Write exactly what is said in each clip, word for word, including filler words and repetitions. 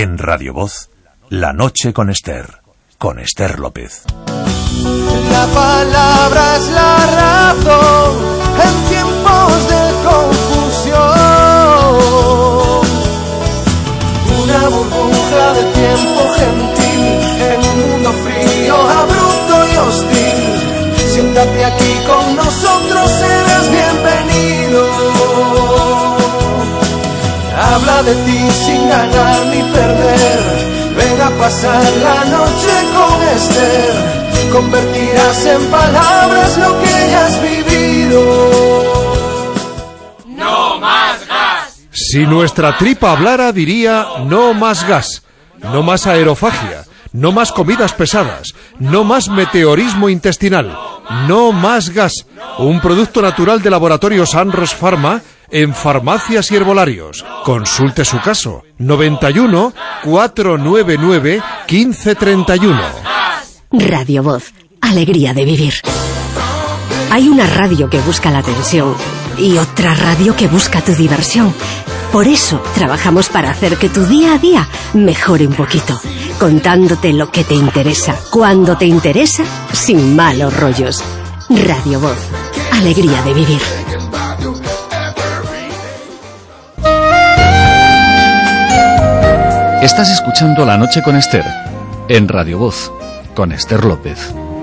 En Radio Voz, La Noche con Esther, con Esther López. La palabra es la razón en tiempos de confusión. Una burbuja de tiempo gentil en un mundo frío, abrupto y hostil. Siéntate aquí con nosotros, eres bienvenido. Habla de ti sin ganar ni perder. Ven a pasar la noche con Esther. Convertirás en palabras lo que hayas vivido. ¡No más gas! Si nuestra tripa hablara, diría no más gas, no más aerofagia, no más comidas pesadas, no más meteorismo intestinal, no más gas. Un producto natural de Laboratorios Anros Pharma en farmacias y herbolarios. Consulte su caso. noventa y uno, cuatrocientos noventa y nueve, quince treinta y uno. Radio Voz, alegría de vivir. Hay una radio que busca la atención y otra radio que busca tu diversión. Por eso trabajamos para hacer que tu día a día mejore un poquito, contándote lo que te interesa, cuando te interesa, sin malos rollos. Radio Voz, alegría de vivir. Estás escuchando La Noche con Esther, en Radio Voz, con Esther López.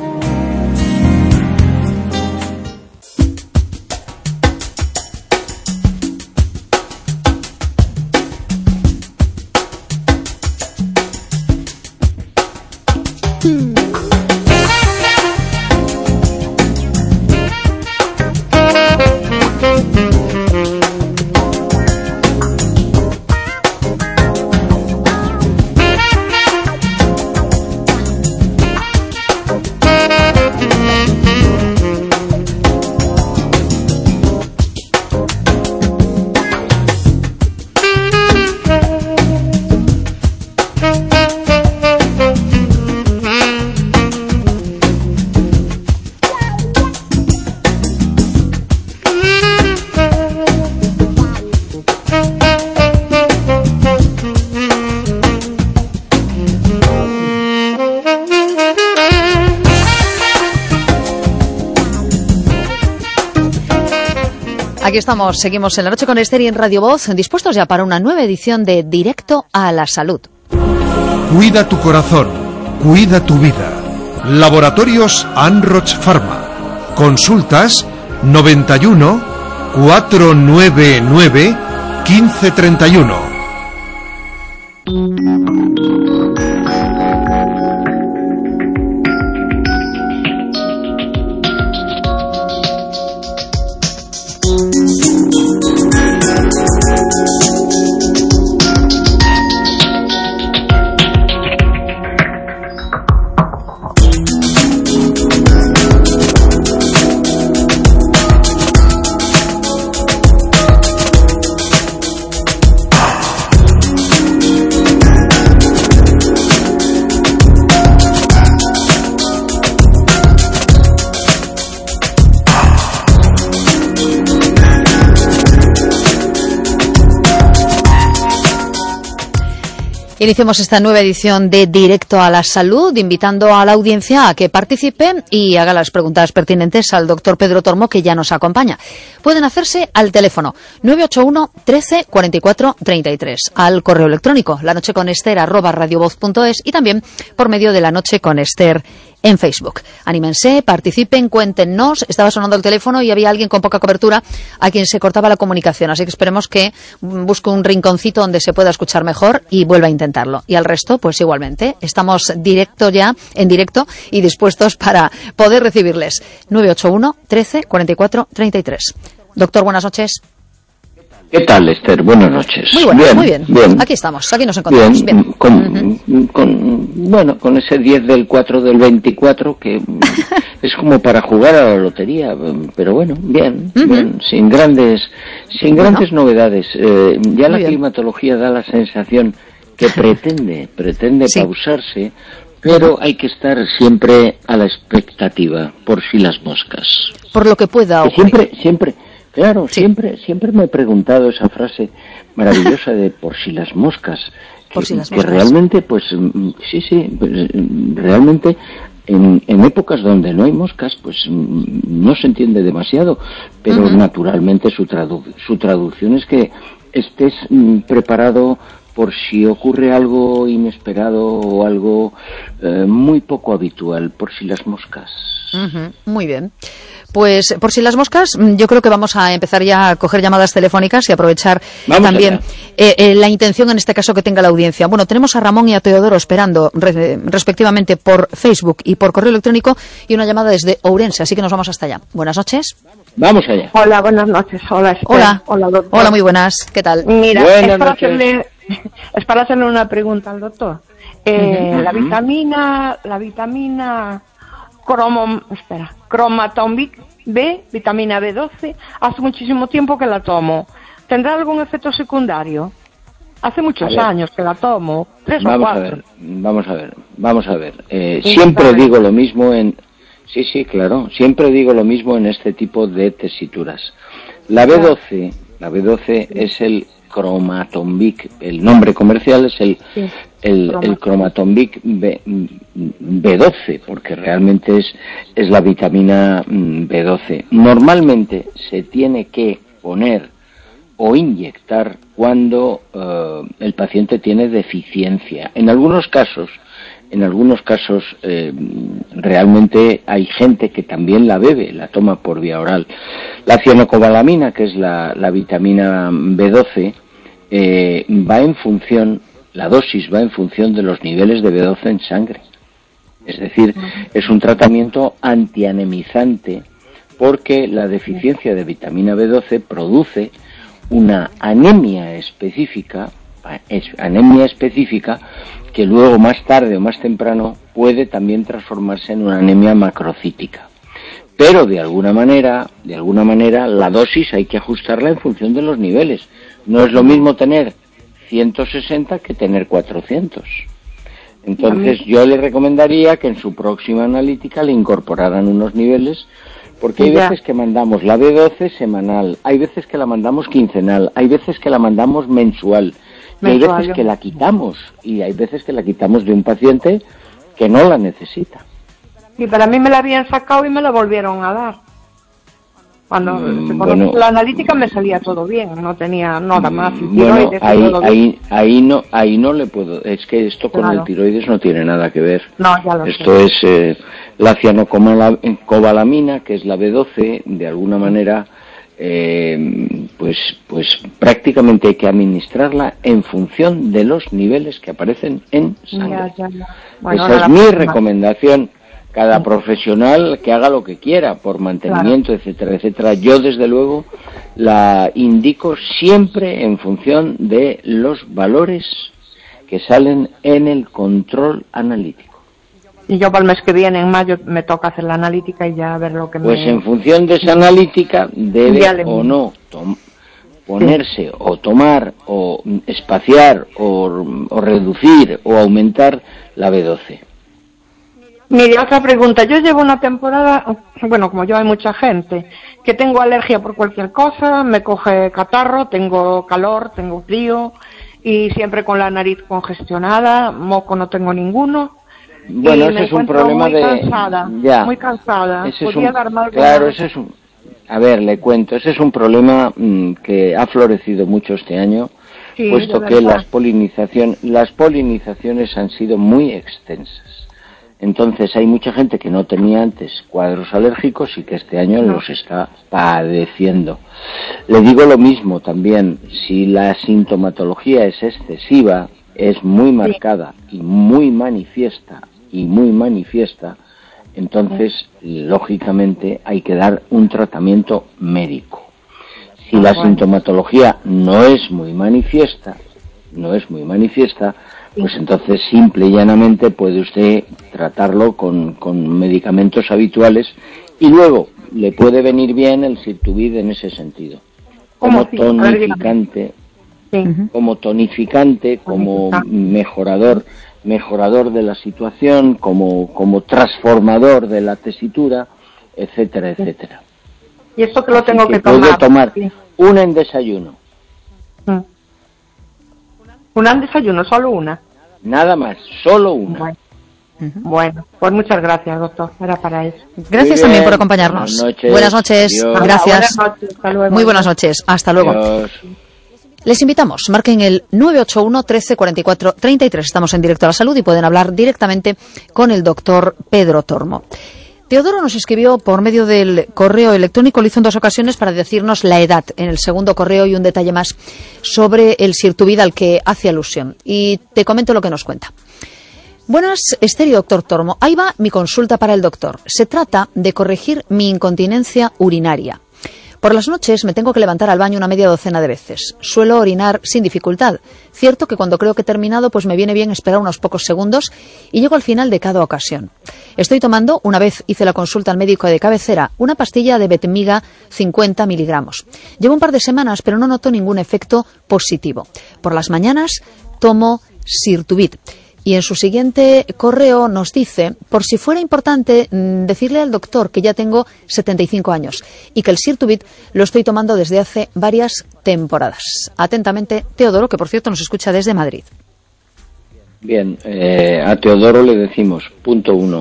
Aquí estamos, seguimos en La Noche con Esther y en Radio Voz, dispuestos ya para una nueva edición de Directo a la Salud. Cuida tu corazón, cuida tu vida. Laboratorios Anros Pharma. Consultas noventa y uno, cuatrocientos noventa y nueve, quince treinta y uno. Iniciamos esta nueva edición de Directo a la Salud, invitando a la audiencia a que participe y haga las preguntas pertinentes al doctor Pedro Tormo, que ya nos acompaña. Pueden hacerse al teléfono nueve ocho uno, trece, cuarenta y cuatro, treinta y tres, al correo electrónico lanocheconester arroba radiovoz punto es y también por medio de La Noche con Esther en Facebook. Anímense, participen, cuéntenos. Estaba sonando el teléfono y había alguien con poca cobertura a quien se cortaba la comunicación, así que esperemos que busque un rinconcito donde se pueda escuchar mejor y vuelva a intentarlo. Y al resto, pues igualmente, estamos directo ya, en directo y dispuestos para poder recibirles. nueve ocho uno, trece, cuarenta y cuatro, treinta y tres. Doctor, buenas noches. ¿Qué tal, Esther? Buenas noches. Muy bueno, bien, muy bien. bien. Aquí estamos, aquí nos encontramos. Bien, Bien. con, uh-huh. con, bueno, con ese diez del cuatro del veinticuatro que es como para jugar a la lotería, pero bueno, bien, uh-huh. bien sin grandes, sin grandes bueno. novedades. Eh, ya muy la bien. climatología da la sensación que pretende, pretende sí. pausarse, pero uh-huh. hay que estar siempre a la expectativa, por si las moscas. Por lo que pueda ocurrir. Siempre, siempre. Claro, sí. siempre siempre me he preguntado esa frase maravillosa de por si las moscas. Por si las que moscas. realmente, pues, sí, sí, pues, realmente en, en épocas donde no hay moscas, pues no se entiende demasiado, pero uh-huh. naturalmente su, tradu- su traducción es que estés mm, preparado por si ocurre algo inesperado o algo eh, muy poco habitual, por si las moscas. Uh-huh. Muy bien. Pues por si las moscas, yo creo que vamos a empezar ya a coger llamadas telefónicas y aprovechar vamos también eh, eh, la intención en este caso que tenga la audiencia. Bueno, tenemos a Ramón y a Teodoro esperando re- respectivamente por Facebook y por correo electrónico y una llamada desde Ourense, así que nos vamos hasta allá. Buenas noches. Vamos allá. Hola, buenas noches. Hola, Esther. Hola. Hola, doctor. Hola, muy buenas. ¿Qué tal? Mira, buenas es para, noches. hacerle, es para hacerle una pregunta al doctor. Eh, uh-huh. La vitamina, la vitamina cromo, espera, cromatombic B, vitamina B doce, hace muchísimo tiempo que la tomo. ¿Tendrá algún efecto secundario? Hace muchos años que la tomo, tres vamos o cuatro. A ver, vamos a ver, vamos a ver. Eh, siempre digo lo mismo en... Sí, sí, claro. Siempre digo lo mismo en este tipo de tesituras. La B doce, la B doce es el cromatombic. El nombre comercial es el... Sí. El, el cromatombic B, B doce, porque realmente es, es la vitamina B doce. Normalmente se tiene que poner o inyectar cuando uh, el paciente tiene deficiencia. En algunos casos, en algunos casos eh, realmente hay gente que también la bebe, la toma por vía oral. La cianocobalamina, que es la, la vitamina B doce, eh, va en función La dosis va en función de los niveles de B doce en sangre. Es decir, es un tratamiento antianemizante porque la deficiencia de vitamina B doce produce una anemia específica, anemia específica que luego más tarde o más temprano puede también transformarse en una anemia macrocítica. Pero de alguna manera, de alguna manera la dosis hay que ajustarla en función de los niveles. No es lo mismo tener ciento sesenta que tener cuatrocientos. Entonces yo le recomendaría que en su próxima analítica le incorporaran unos niveles, porque hay veces que mandamos la B doce semanal, hay veces que la mandamos quincenal, hay veces que la mandamos mensual, y hay veces que la quitamos, y hay veces que la quitamos de un paciente que no la necesita. Y para mí me la habían sacado y me la volvieron a dar. Cuando mm, se bueno, la analítica me salía todo bien, no tenía nada más. Bueno, ahí, ahí, ahí no, ahí no le puedo. Es que esto con claro. el tiroides no tiene nada que ver. No, ya lo esto sé. es eh, la cianocobalamina, que es la B doce, de alguna manera, eh, pues, pues prácticamente hay que administrarla en función de los niveles que aparecen en sangre. Ya, ya, ya. Bueno, esa es mi próxima. recomendación. Cada profesional que haga lo que quiera por mantenimiento, claro. etcétera, etcétera. Yo, desde luego, la indico siempre en función de los valores que salen en el control analítico. Y yo para el mes que viene, en mayo, me toca hacer la analítica y ya ver lo que pues me... Pues en función de esa analítica debe o no tom- ponerse sí. o tomar o espaciar o, o reducir o aumentar la B doce. Mire, otra pregunta. Yo llevo una temporada, bueno, como yo hay mucha gente, que tengo alergia por cualquier cosa, me coge catarro, tengo calor, tengo frío, y siempre con la nariz congestionada, moco no tengo ninguno. Bueno, ese es un problema muy de... Cansada, ya. Muy cansada, ese es ¿podría un... darme algo? Claro, ese es un... A ver, le cuento, ese es un problema mmm, que ha florecido mucho este año, sí, puesto que las, polinización, las polinizaciones han sido muy extensas. Entonces hay mucha gente que no tenía antes cuadros alérgicos y que este año no. los está padeciendo. Le digo lo mismo también, si la sintomatología es excesiva, es muy marcada sí. y muy manifiesta, y muy manifiesta, entonces sí. lógicamente hay que dar un tratamiento médico. Si ah, la bueno. sintomatología no es muy manifiesta, no es muy manifiesta, pues entonces simple y llanamente puede usted tratarlo con, con medicamentos habituales y luego le puede venir bien el Sirtuvid en ese sentido. Como tonificante, sí. como tonificante, como mejorador, mejorador de la situación, como, como transformador de la tesitura, etcétera, etcétera. Y esto que lo tengo que, que tomar. Puede tomar sí. una en desayuno. Mm. Una al desayuno, solo una. Nada más, solo una. Bueno. Uh-huh. Bueno, pues muchas gracias, doctor. Era para eso. Gracias también por acompañarnos. Buenas noches. Buenas noches. Adiós. Gracias. Buenas noches. Hasta luego. Muy buenas noches. Hasta luego. Adiós. Les invitamos, marquen el nueve ocho uno, trece, cuarenta y cuatro, treinta y tres. Estamos en Directo a la Salud y pueden hablar directamente con el doctor Pedro Tormo. Teodoro nos escribió por medio del correo electrónico, lo hizo en dos ocasiones para decirnos la edad en el segundo correo y un detalle más sobre el Sirtuvid al que hace alusión. Y te comento lo que nos cuenta. Buenas, Esther y doctor Tormo. Ahí va mi consulta para el doctor. Se trata de corregir mi incontinencia urinaria. Por las noches me tengo que levantar al baño una media docena de veces. Suelo orinar sin dificultad. Cierto que cuando creo que he terminado, pues me viene bien esperar unos pocos segundos y llego al final de cada ocasión. Estoy tomando, una vez hice la consulta al médico de cabecera, una pastilla de Betmiga cincuenta miligramos. Llevo un par de semanas, pero no noto ningún efecto positivo. Por las mañanas tomo Sirtuvid. Y en su siguiente correo nos dice, por si fuera importante, decirle al doctor que ya tengo setenta y cinco años y que el Sirtuvid lo estoy tomando desde hace varias temporadas. Atentamente, Teodoro, que por cierto nos escucha desde Madrid. Bien, eh, a Teodoro le decimos, punto uno,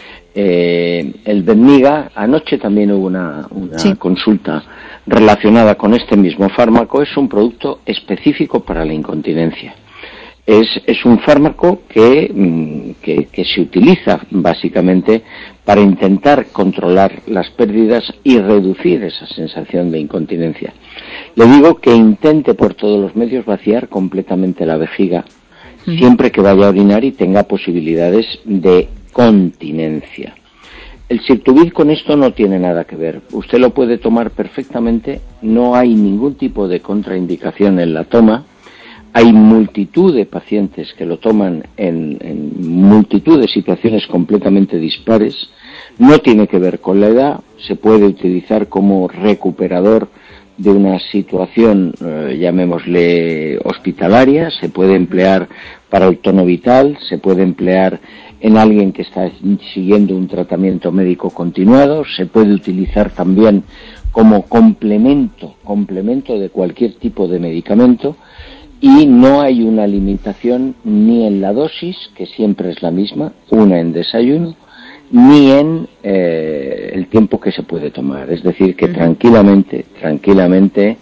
eh, el Betmiga, anoche también hubo una, una sí. consulta relacionada con este mismo fármaco, es un producto específico para la incontinencia. Es, es un fármaco que, que, que se utiliza básicamente para intentar controlar las pérdidas y reducir esa sensación de incontinencia. Le digo que intente por todos los medios vaciar completamente la vejiga mm. siempre que vaya a orinar y tenga posibilidades de continencia. El Sirtuvid con esto no tiene nada que ver. Usted lo puede tomar perfectamente, no hay ningún tipo de contraindicación en la toma. Hay multitud de pacientes que lo toman en, en multitud de situaciones completamente dispares. No tiene que ver con la edad, se puede utilizar como recuperador de una situación, eh, llamémosle hospitalaria, se puede emplear para el tono vital, se puede emplear en alguien que está siguiendo un tratamiento médico continuado, se puede utilizar también como complemento, complemento de cualquier tipo de medicamento. Y no hay una limitación ni en la dosis, que siempre es la misma, una en desayuno, ni en eh, el tiempo que se puede tomar. Es decir, que uh-huh. tranquilamente, tranquilamente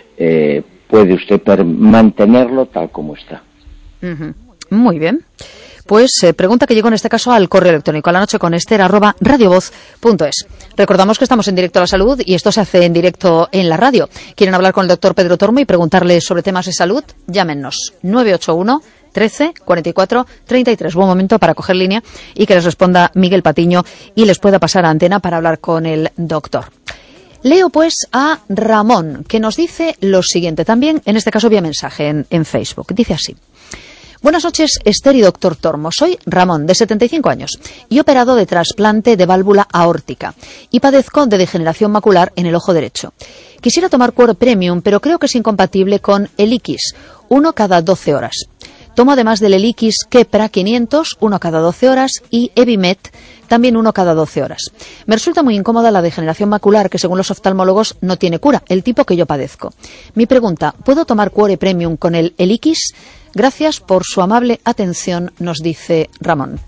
eh, puede usted per- mantenerlo tal como está. Uh-huh. Muy bien. Pues eh, pregunta que llegó en este caso al correo electrónico a la noche con Esther arroba radiovoz punto es. Recordamos que estamos en Directo a la Salud y esto se hace en directo en la radio. ¿Quieren hablar con el doctor Pedro Tormo y preguntarle sobre temas de salud? Llámenos nueve ocho uno, trece, cuarenta y cuatro, treinta y tres. Buen momento para coger línea y que les responda Miguel Patiño y les pueda pasar a antena para hablar con el doctor. Leo pues a Ramón, que nos dice lo siguiente, también en este caso vía mensaje en, en Facebook. Dice así. Buenas noches, Esther y doctor Tormo. Soy Ramón, de setenta y cinco años, y operado de trasplante de válvula aórtica, y padezco de degeneración macular en el ojo derecho. Quisiera tomar Cuore Premium, pero creo que es incompatible con Eliquis, uno cada doce horas. Tomo además del Eliquis Kepra quinientos, uno cada doce horas, y Evimet, también uno cada doce horas. Me resulta muy incómoda la degeneración macular, que según los oftalmólogos no tiene cura, el tipo que yo padezco. Mi pregunta, ¿puedo tomar Cuore Premium con el Eliquis? Gracias por su amable atención, nos dice Ramón.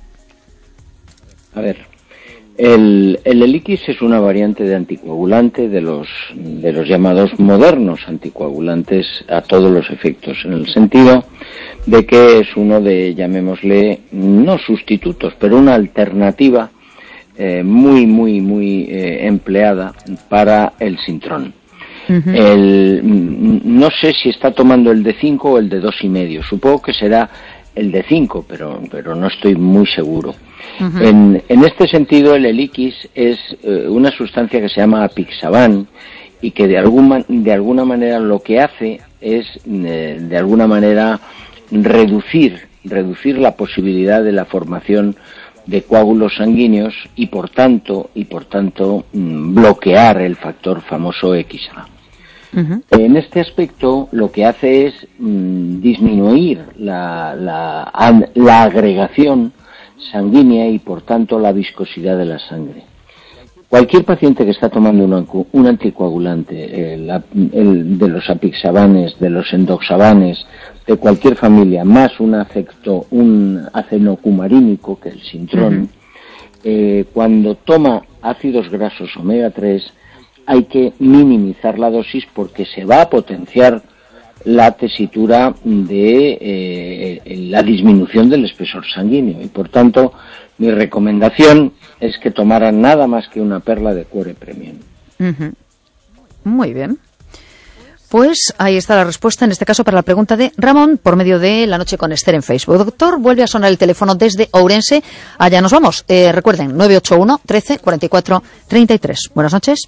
A ver, el, el Eliquis es una variante de anticoagulante de los, de los llamados modernos anticoagulantes a todos los efectos, en el sentido de que es uno de, llamémosle, no sustitutos, pero una alternativa eh, muy, muy, muy eh, empleada para el Sintrón. Uh-huh. El, no sé si está tomando el de cinco o el de dos y medio. Supongo que será el de cinco, pero, pero no estoy muy seguro. Uh-huh. En, en este sentido, el Eliquis es eh, una sustancia que se llama apixaban y que de, algún, de alguna manera lo que hace es, eh, de alguna manera, reducir, reducir la posibilidad de la formación de coágulos sanguíneos y por tanto y por tanto mmm, bloquear el factor famoso X A. Uh-huh. En este aspecto lo que hace es mmm, disminuir la, la, la agregación sanguínea y por tanto la viscosidad de la sangre. Cualquier paciente que está tomando un, un anticoagulante, el, el, de los apixabanes, de los endoxabanes, de cualquier familia, más un afecto, un acenocumarínico, que es el Sintrón, uh-huh. eh, cuando toma ácidos grasos omega tres, hay que minimizar la dosis porque se va a potenciar la tesitura de eh, la disminución del espesor sanguíneo y por tanto mi recomendación es que tomaran nada más que una perla de Cuore Premium. Uh-huh. Muy bien. Pues ahí está la respuesta, en este caso para la pregunta de Ramón, por medio de La Noche con Esther en Facebook. Doctor, vuelve a sonar el teléfono desde Ourense. Allá nos vamos. Eh, recuerden, nueve ocho uno, trece, cuarenta y cuatro, treinta y tres. Buenas noches.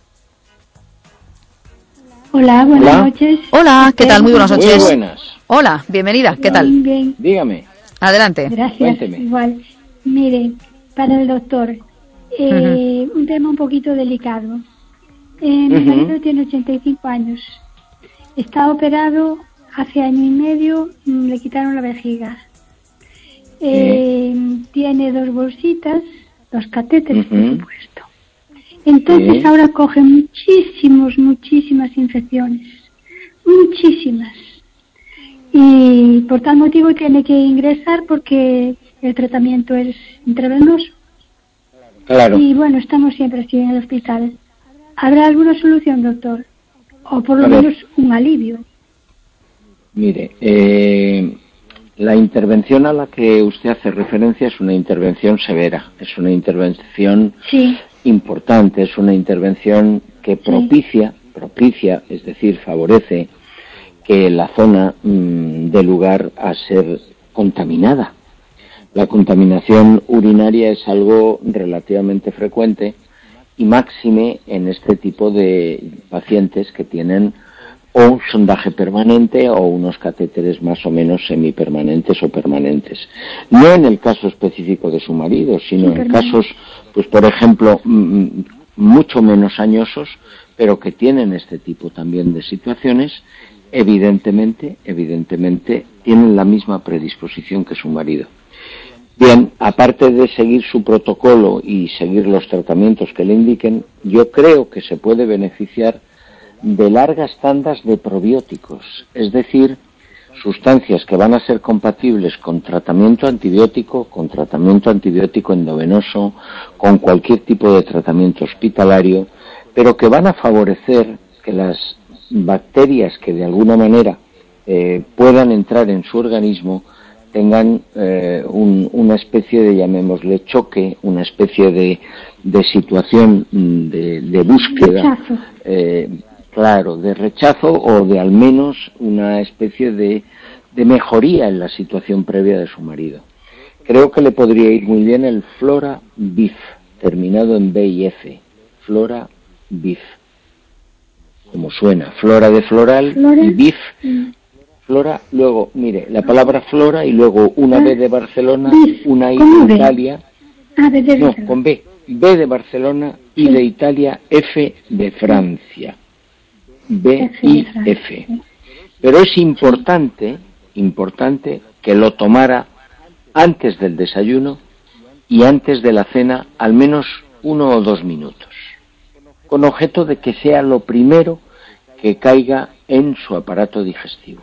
Hola, buenas Hola. noches. Hola, ¿qué tal? Muy buenas noches. Muy buenas. Hola, bienvenida. ¿Qué tal? Bien, bien. Dígame. Adelante. Gracias. Cuénteme. Igual. Mire, para el doctor, eh, uh-huh. un tema un poquito delicado. Eh, mi Uh-huh. marido tiene ochenta y cinco años. Está operado hace año y medio, mm, le quitaron la vejiga. Eh, tiene dos bolsitas, dos catéteres, por Uh-huh. supuesto. Entonces Sí. ahora coge muchísimos, muchísimas infecciones. Muchísimas. Y por tal motivo tiene que ingresar porque el tratamiento es intravenoso. Claro. Y bueno, estamos siempre así en el hospital. ¿Habrá alguna solución, doctor? O por lo A ver. menos un alivio. Mire, eh, la intervención a la que usted hace referencia es una intervención severa, es una intervención Sí. importante, es una intervención que propicia, propicia, es decir, favorece que la zona mmm, dé lugar a ser contaminada. La contaminación urinaria es algo relativamente frecuente y máxime en este tipo de pacientes que tienen o un sondaje permanente o unos catéteres más o menos semipermanentes o permanentes. No en el caso específico de su marido, sino en casos, pues por ejemplo, m- mucho menos añosos, pero que tienen este tipo también de situaciones, evidentemente, evidentemente, tienen la misma predisposición que su marido. Bien, aparte de seguir su protocolo y seguir los tratamientos que le indiquen, yo creo que se puede beneficiar de largas tandas de probióticos, es decir, sustancias que van a ser compatibles con tratamiento antibiótico, con tratamiento antibiótico endovenoso, con cualquier tipo de tratamiento hospitalario, pero que van a favorecer que las bacterias que de alguna manera eh, puedan entrar en su organismo tengan eh, un, una especie de, llamémosle, choque, una especie de, de situación de, de búsqueda, eh, claro, de rechazo o de al menos una especie de, de mejoría en la situación previa de su marido. Creo que le podría ir muy bien el Flora B I F, terminado en B y F, Flora B I F, como suena, flora de floral y B I F. Mm. Flora, luego, mire, la palabra flora y luego una B de Barcelona, una I de Italia. Ah, B de no, con B. B de Barcelona, I de Italia, F de Francia. B I F. Pero es importante, importante que lo tomara antes del desayuno y antes de la cena, al menos uno o dos minutos, con objeto de que sea lo primero que caiga en su aparato digestivo.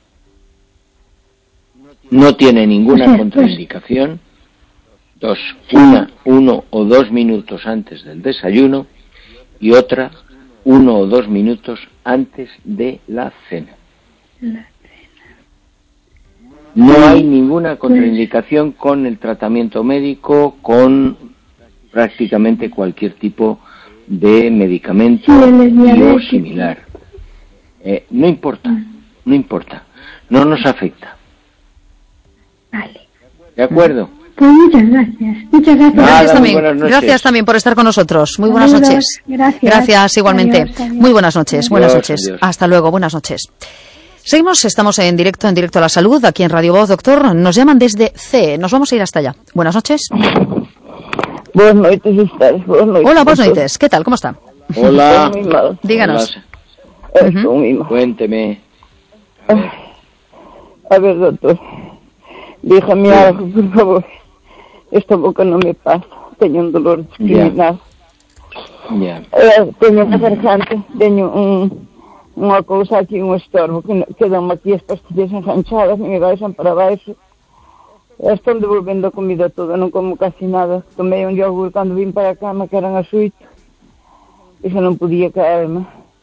No tiene ninguna contraindicación. Dos, una, uno o dos minutos antes del desayuno y otra, uno o dos minutos antes de la cena. No hay ninguna contraindicación con el tratamiento médico, con prácticamente cualquier tipo de medicamento o similar. Eh, no importa, no importa, no nos afecta. Vale. ¿De acuerdo? Pues muchas gracias. Muchas gracias. Gracias, Nada, también. buenas noches. Gracias también por estar con nosotros. Muy buenas Saludos. noches. Gracias. Gracias igualmente. Adiós, adiós. Muy buenas noches. Adiós, buenas noches. adiós. Hasta luego. Buenas noches. Seguimos, estamos en directo, en directo a la salud, aquí en Radio Voz, doctor. Nos llaman desde C. Nos vamos a ir hasta allá. Buenas noches. Buenas noches, Esther. Buenas noches. Hola, buenas noches. ¿Qué tal? ¿Cómo está? Hola. Estoy muy mal. Díganos. Hola. Estoy muy mal. Cuénteme. Ay. A ver, doctor, dígame algo, por favor. Esta boca no me pasa. Tengo un dolor criminal. Yeah. Eh, teño na garganta, teño un, unha cousa aquí, un estorbo, que quedan aquí as pastillas enganchadas, e me baixan para baixo. Estou devolvendo a comida toda, non como casi nada. Tomei un yogur cando vim para a cama, que eran as oito, e xa non podía caerme.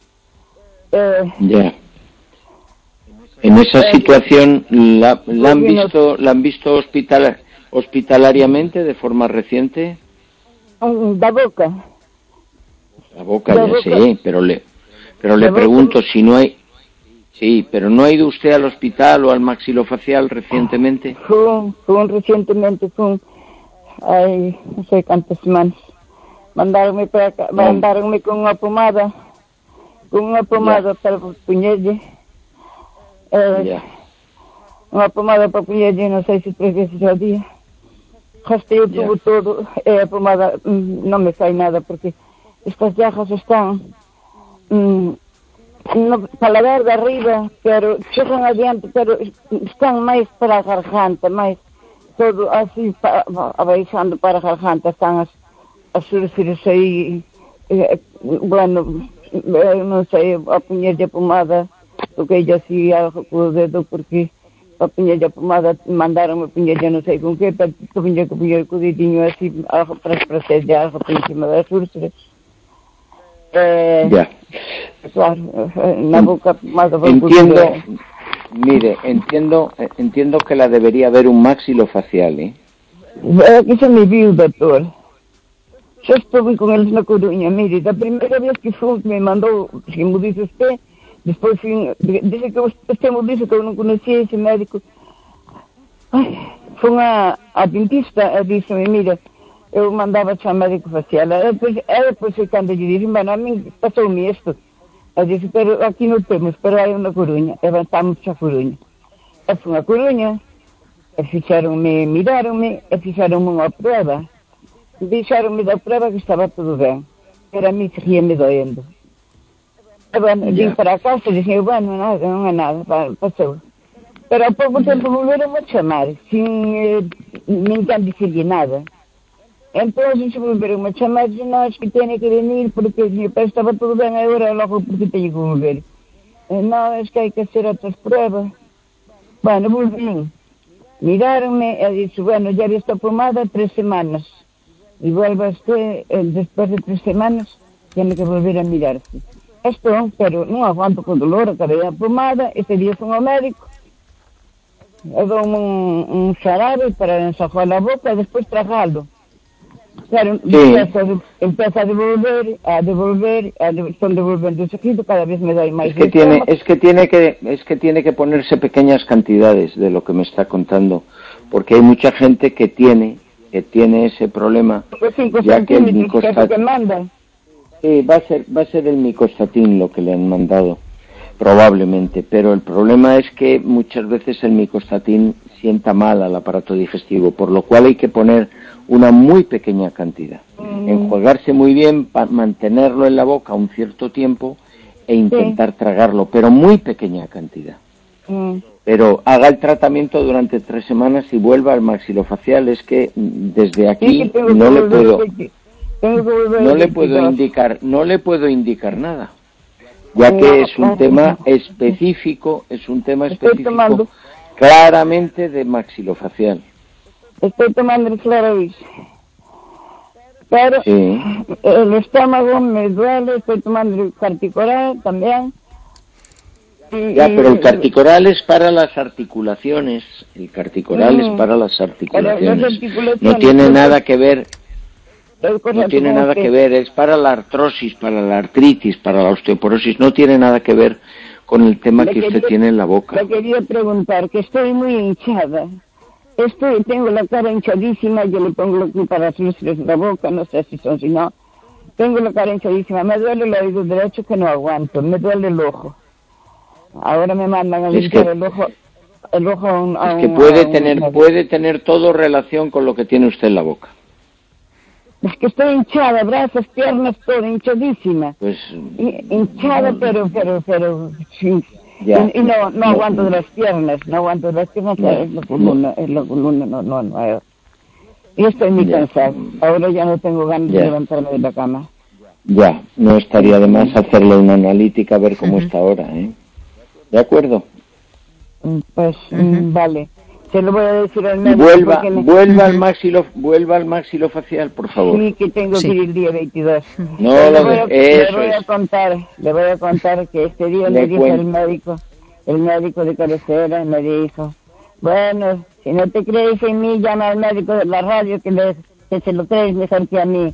Eh, Ya. En esa situación, ¿la, la han visto, la han visto hospital, hospitalariamente de forma reciente? Da boca. La boca La ya boca. sé, pero le, pero le La pregunto boca. si no hay, sí, pero no ha ido usted al hospital o al maxilofacial recientemente. Fui, fui recientemente, fui, hai non sei cantas semanas. Mandaronme para acá, Oh. mandaronme con unha pomada, con unha pomada Ya. para puñerlle, eh, Ya. unha pomada para puñerlle, non sei se tres veces ao día. Gastei o tubo Ya. todo, e a pomada mm, non me fai nada, porque estas llagas están mm, no paladar de arriba, pero chegan adiante, pero están máis para a garganta, máis todo así pa, abaixando para a garganta, están as, as surcires aí, eh, bueno, eh, non sei, a puñerlle a pomada, toquei así algo co dedo, porque a puñerlle a pomada mandaron a puñerlle non sei con que, pero puñerlle que puñer co dedinho así, algo para esprecerlle algo por encima das surcires. Eh, Ya. Claro, na boca más de Entiendo, mire, entiendo, eh, entiendo que la debería haber un maxilofacial, ¿eh? Aquí se me viu, doutor. Xa estou con eles na Coruña. Mire, da primeira vez que fui, me mandou, que me dice usted, despois fui, dice que usted me dice que eu non conocía ese médico. Ai, foi a, a dentista, e disse-me, mira, eu mandava xa médico facial. E depois, e depois cando lle dixen, bueno, a mí pasoume isto. Eu disse, pero aquí non temos, pero hai unha Coruña. E vantamos a Coruña. E fui a Coruña, e fixeronme, miraronme, e fixeronme unha prueba. Dixeronme da prueba que estaba todo ben. Pero a mí seguíame doendo. E bueno, vim para casa e dixen, bueno, nada, non é nada, pasou. Pero a pouco tempo volveron a chamar, sin eh, ninguén dicirlle nada. Entón, se volveron a chamar, dixen, non, es que tiene que venir, porque o meu pé estaba todo ben, agora logo porque teño que volver. E, non, es que hai que hacer outras pruebas. Bueno, volvín. Miráronme e dixo, bueno, ya esta pomada tres semanas. E vuelva usted, eh, despois de tres semanas, tiene que volver a mirarse. Esto, pero non aguanto con dolor, acabei a pomada, este día fui ao médico, e dou un, un xarabe para ensajar a boca e despois tragalo. Claro, Sí. empeza, empeza a devolver, a devolver, a de, son devolvendo o seguido, cada vez me dai máis. Es que tiene, es que tiene que, es que tiene que ponerse pequeñas cantidades de lo que me está contando, porque hay mucha gente que tiene, que tiene ese problema, cinco ya que el centímetros, que es lo micostatin, que mandan. sí, va a ser, va a ser el micostatin lo que le han mandado, probablemente, pero el problema es que muchas veces el micostatin sienta mal al aparato digestivo, por lo cual hay que poner una muy pequeña cantidad, mm. enjuagarse muy bien, para mantenerlo en la boca un cierto tiempo e intentar sí. tragarlo, pero muy pequeña cantidad. Mm. Pero haga el tratamiento durante tres semanas y vuelva al maxilofacial. Es que desde aquí sí, que no le puedo, no le puedo indicar, no le puedo indicar nada, ya no, que es un no, tema no. específico, es un tema específico claramente de maxilofacial. Estoy tomando el Claravis, pero sí. el estómago me duele, estoy tomando el Carticoral también. Y, ya, pero el Carticoral es para las articulaciones, el Carticoral mm, es para las articulaciones, las articulaciones no tiene nada que ver, no tiene nada que ver, es para la artrosis, para la artritis, para la osteoporosis, no tiene nada que ver con el tema le que quería, usted tiene en la boca. Le quería preguntar, que estoy muy hinchada. Estoy, tengo la cara hinchadísima, yo le pongo lo que para las úlceras de la boca, no sé si son, si no. Tengo la cara hinchadísima, me duele el oído derecho que no aguanto, me duele el ojo. Ahora me mandan a limpiar el ojo, el ojo a un... A es que un, puede un, tener, un, puede tener todo relación con lo que tiene usted en la boca. Es que estoy hinchada, brazos, piernas, todo hinchadísima. Pues... Hinchada, no, pero, pero, pero... Sí. Ya, y, y no, no, no aguanto de las piernas, no aguanto de las piernas, no, es la columna, es la columna, no, no, no. Y estoy muy cansado, ahora ya no tengo ganas ya. de levantarme de la cama. Ya, no estaría de más hacerle una analítica a ver cómo uh-huh. está ahora, ¿eh? ¿De acuerdo? Pues, uh-huh. vale. Se lo voy a decir al médico. Vuelva, me... vuelva, uh-huh. al maxilo, vuelva al maxilofacial, por favor. Sí, que tengo sí. que ir el día veintidós. No, le, lo voy a, de, eso le voy a es. contar, le voy a contar que este día le, le dijo el médico, el médico de cabecera, me dijo, bueno, si no te crees en mí, llama al médico de la radio que, le, que se lo crees mejor que a mí.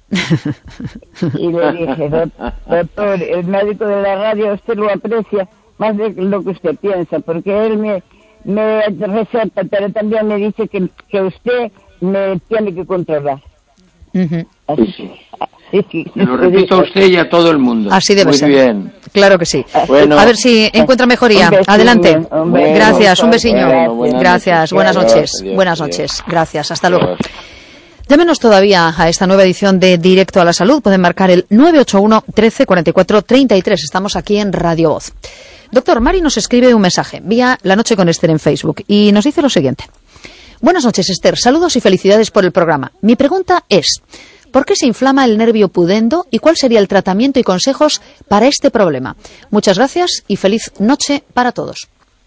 Y le dije, doctor, el médico de la radio usted lo aprecia más de lo que usted piensa, porque él me, me receta, pero también me dice que, que usted me tiene que controlar. Uh-huh. Así, sí. así que, lo repito a usted y a todo el mundo. Así debe Muy ser. Bien. Claro que sí. Bueno, a ver si encuentra mejoría. Un besino, Adelante. Un besino, Gracias, un besiño. Bueno, buenas Gracias, noches. buenas Adiós, noches. adiós, buenas adiós. noches. Gracias, hasta Adiós. luego. Llámenos todavía a esta nueva edición de Directo a la Salud. Pueden marcar el nueve ocho uno, trece, cuarenta y cuatro, treinta y tres. Estamos aquí en Radio Voz. Doctor, Mari nos escribe un mensaje vía La Noche con Esther en Facebook y nos dice lo siguiente. Buenas noches, Esther. Saludos y felicidades por el programa. Mi pregunta es, ¿por qué se inflama el nervio pudendo y cuál sería el tratamiento y consejos para este problema? Muchas gracias y feliz noche para todos.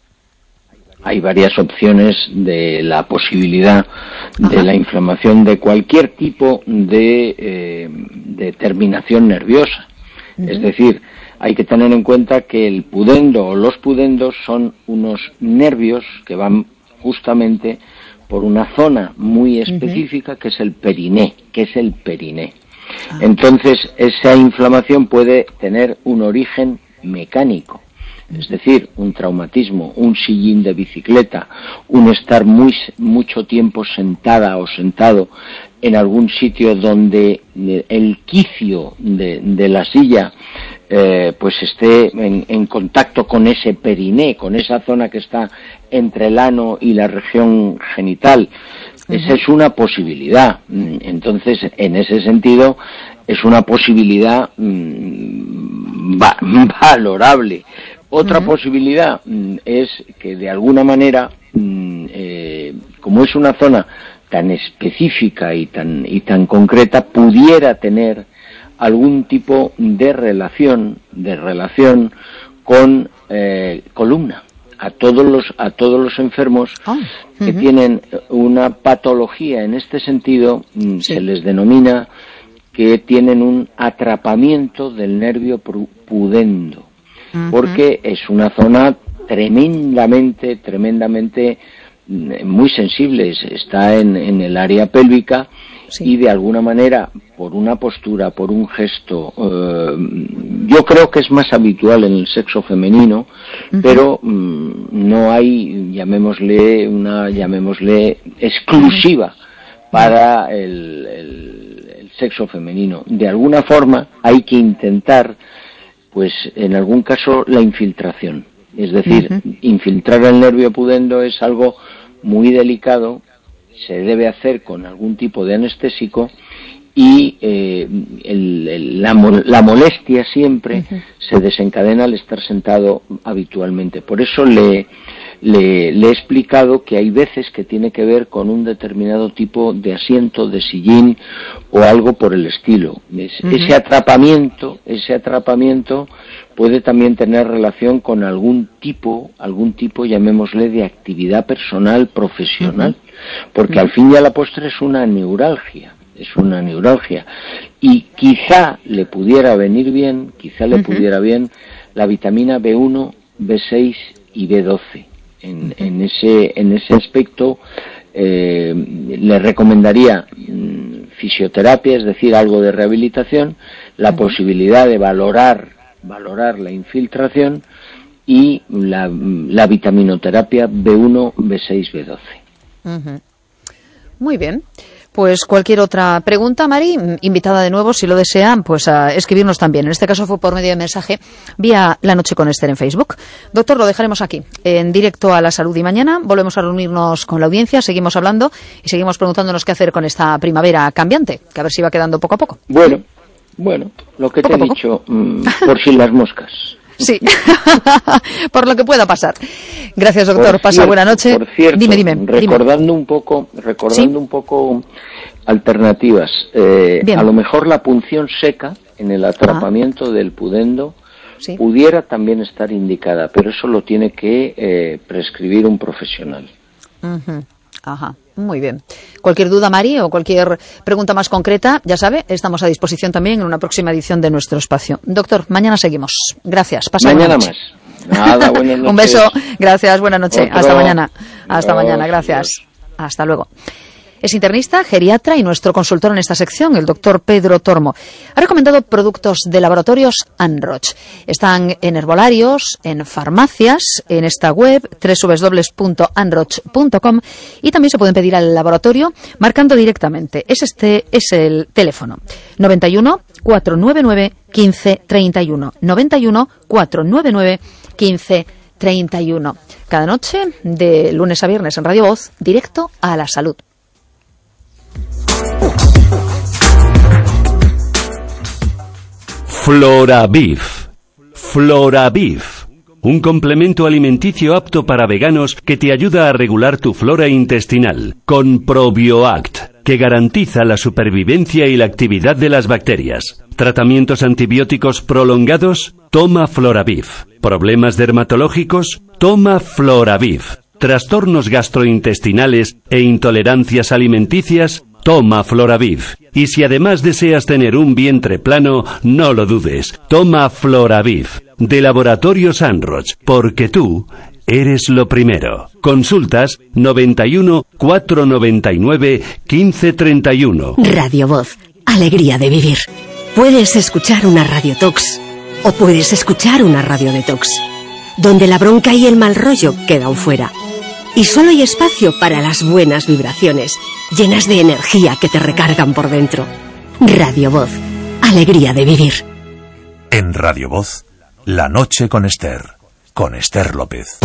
Hay varias opciones de la posibilidad de Ajá. la inflamación de cualquier tipo de, eh, de terminación nerviosa. Uh-huh. Es decir, hay que tener en cuenta que el pudendo o los pudendos son unos nervios que van justamente por una zona muy específica uh-huh. que es el periné, que es el periné. Uh-huh. Entonces, esa inflamación puede tener un origen mecánico. Es decir, un traumatismo, un sillín de bicicleta, un estar muy, mucho tiempo sentada o sentado en algún sitio donde el quicio de, de la silla eh, pues esté en, en contacto con ese periné, con esa zona que está entre el ano y la región genital. Uh-huh. Esa es una posibilidad. Entonces, en ese sentido, es una posibilidad mmm, va, valorable. Otra uh-huh. posibilidad mm, es que de alguna manera, mm, eh, como es una zona tan específica y tan y tan concreta, pudiera tener algún tipo de relación, de relación con eh, columna. A todos los a todos los enfermos oh, uh-huh. que tienen una patología en este sentido mm, sí. se les denomina que tienen un atrapamiento del nervio pudendo. Porque es una zona tremendamente, tremendamente muy sensible, está en, en el área pélvica sí. y de alguna manera, por una postura, por un gesto, eh, yo creo que es más habitual en el sexo femenino, uh-huh. pero mm, no hay, llamémosle, una, llamémosle exclusiva uh-huh. para el, el, el sexo femenino. De alguna forma hay que intentar pues en algún caso la infiltración, es decir, uh-huh. infiltrar el nervio pudendo es algo muy delicado, se debe hacer con algún tipo de anestésico y eh, el, el, la, la molestia siempre uh-huh. se desencadena al estar sentado habitualmente. Por eso le, le, le he explicado que hay veces que tiene que ver con un determinado tipo de asiento, de sillín o algo por el estilo. Es, uh-huh. Ese atrapamiento, ese atrapamiento puede también tener relación con algún tipo, algún tipo, llamémosle, de actividad personal, profesional, uh-huh. porque uh-huh. al fin y a la postre es una neuralgia. Es una neuralgia y quizá le pudiera venir bien, quizá le uh-huh. pudiera bien la vitamina B uno, B seis y B doce. En, uh-huh. en ese en ese aspecto eh, le recomendaría mm, fisioterapia, es decir, algo de rehabilitación, la uh-huh. posibilidad de valorar valorar la infiltración y la, la vitaminoterapia B uno, B seis, B doce. Uh-huh. Muy bien. Pues cualquier otra pregunta, Mari, invitada de nuevo, si lo desean, pues a escribirnos también. En este caso fue por medio de mensaje vía La Noche con Esther en Facebook. Doctor, lo dejaremos aquí, en Directo a la Salud, y mañana volvemos a reunirnos con la audiencia, seguimos hablando y seguimos preguntándonos qué hacer con esta primavera cambiante, que a ver si va quedando poco a poco. Bueno, bueno, lo que te he dicho, mmm, por si las moscas. Sí, por lo que pueda pasar. Gracias, doctor. Por Pasa cierto, buena noche. Por cierto, dime, dime. Recordando dime. un poco, recordando ¿Sí? un poco alternativas. Eh, a lo mejor la punción seca en el atrapamiento ah. del pudendo sí. pudiera también estar indicada, pero eso lo tiene que eh, prescribir un profesional. Uh-huh. Ajá, muy bien. Cualquier duda, Mari, o cualquier pregunta más concreta, ya sabe, estamos a disposición también en una próxima edición de nuestro espacio. Doctor, mañana seguimos. Gracias. Pasa mañana más. Nada, buenas noches. Un beso. Gracias, buenas noches. Otro. Hasta mañana. Hasta Dios, mañana, gracias. Dios. Hasta luego. Es internista, geriatra y nuestro consultor en esta sección, el doctor Pedro Tormo. Ha recomendado productos de laboratorios Anroch. Están en herbolarios, en farmacias, en esta web doble u doble u doble u punto anroch punto com y también se pueden pedir al laboratorio marcando directamente. Es este es el teléfono noventa y uno, cuatrocientos noventa y nueve, quince treinta y uno. noventa y uno, cuatrocientos noventa y nueve, quince treinta y uno. Cada noche, de lunes a viernes en Radio Voz, directo a la salud. Floraviv. Floraviv. Un complemento alimenticio apto para veganos que te ayuda a regular tu flora intestinal con ProbioAct, que garantiza la supervivencia y la actividad de las bacterias. ¿Tratamientos antibióticos prolongados? Toma Floraviv. ¿Problemas dermatológicos? Toma Floraviv. ¿Trastornos gastrointestinales e intolerancias alimenticias? Toma Floraviv. Y si además deseas tener un vientre plano, no lo dudes. Toma Floraviv. De Laboratorios Anroch, porque tú eres lo primero. Consultas noventa y uno, cuatrocientos noventa y nueve, quince treinta y uno. Radio Voz. Alegría de vivir. Puedes escuchar una radiotox o puedes escuchar una radiodetox, donde la bronca y el mal rollo quedan fuera. Y solo hay espacio para las buenas vibraciones, llenas de energía que te recargan por dentro. Radio Voz. Alegría de vivir. En Radio Voz, La Noche con Esther, con Esther López.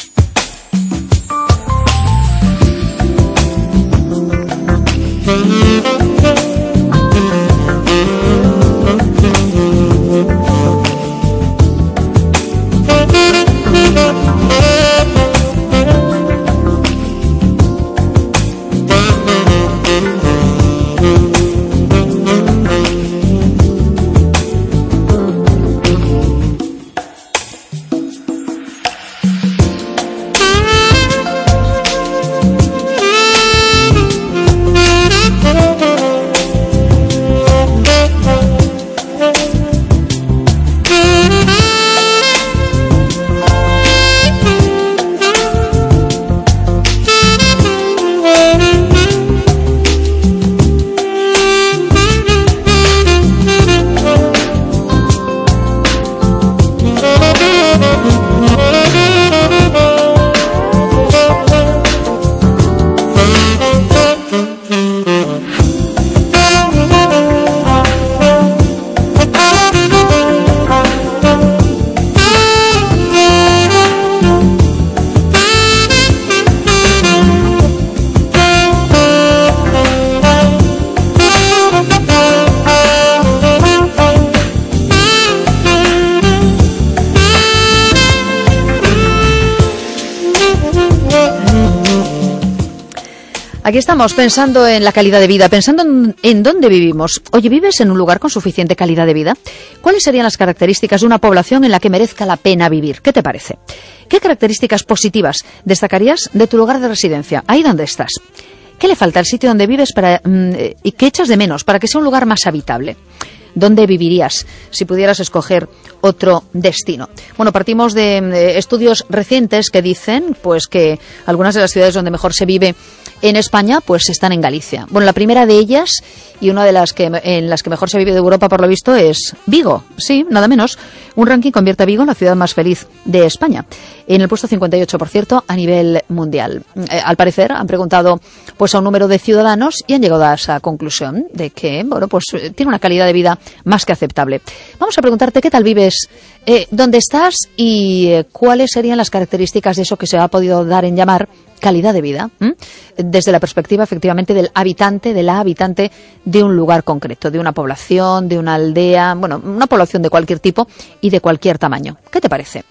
Aquí estamos pensando en la calidad de vida, pensando en, en dónde vivimos. Oye, ¿vives en un lugar con suficiente calidad de vida? ¿Cuáles serían las características de una población en la que merezca la pena vivir? ¿Qué te parece? ¿Qué características positivas destacarías de tu lugar de residencia, ahí donde estás? ¿Qué le falta al sitio donde vives para, mmm, y qué echas de menos para que sea un lugar más habitable? ¿Dónde vivirías si pudieras escoger otro destino? Bueno, partimos de, de estudios recientes que dicen pues que algunas de las ciudades donde mejor se vive en España pues están en Galicia. Bueno, la primera de ellas y una de las que en las que mejor se vive de Europa por lo visto es Vigo. Sí, nada menos. Un ranking convierte a Vigo en la ciudad más feliz de España. En el puesto cincuenta y ocho, por cierto, a nivel mundial. Eh, al parecer han preguntado pues a un número de ciudadanos y han llegado a esa conclusión de que bueno pues tiene una calidad de vida más que aceptable. Vamos a preguntarte qué tal vives, eh, dónde estás y eh, cuáles serían las características de eso que se ha podido dar en llamar calidad de vida, ¿m? Desde la perspectiva efectivamente del habitante, de la habitante de un lugar concreto, de una población, de una aldea, bueno, una población de cualquier tipo y de cualquier tamaño. ¿Qué te parece?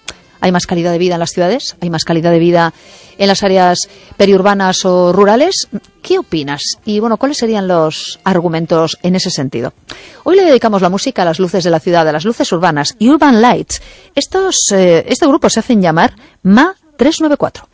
¿Hay más calidad de vida en las ciudades? ¿Hay más calidad de vida en las áreas periurbanas o rurales? ¿Qué opinas? Y bueno, ¿cuáles serían los argumentos en ese sentido? Hoy le dedicamos la música a las luces de la ciudad, a las luces urbanas, Urban Lights. Estos, eh, este grupo se hacen llamar M A trescientos noventa y cuatro.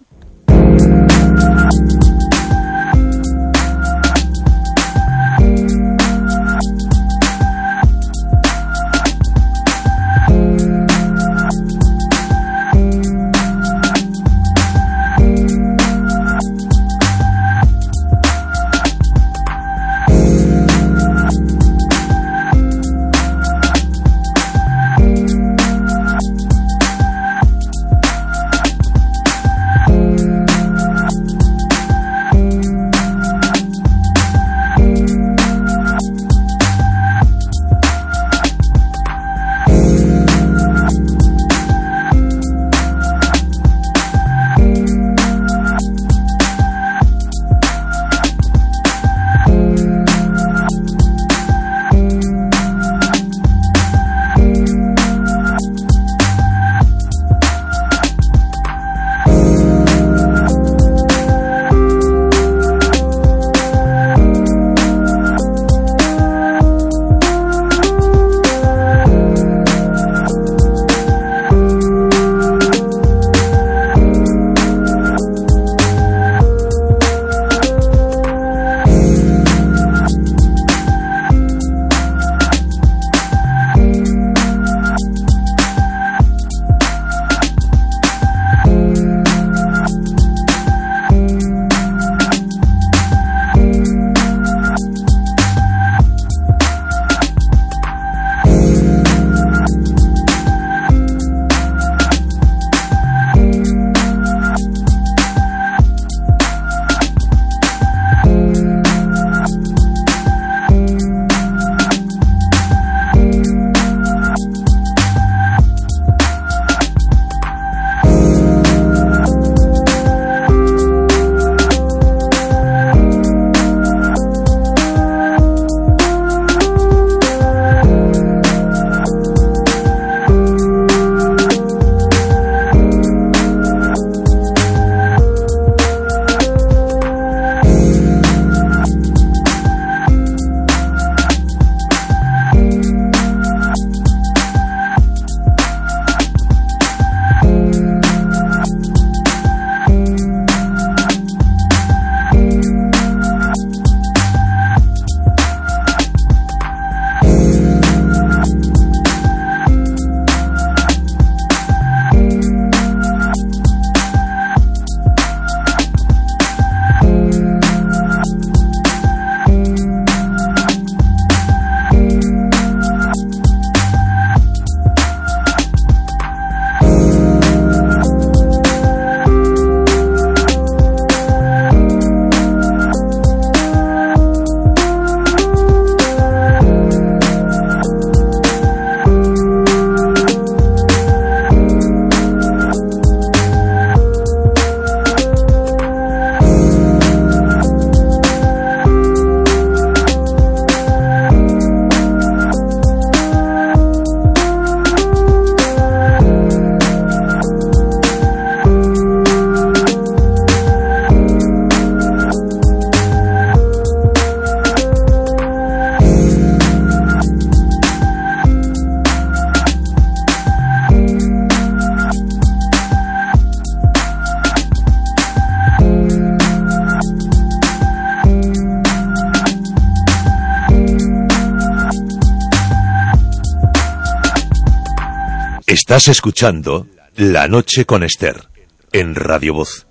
Estás escuchando La Noche con Esther, en Radio Voz.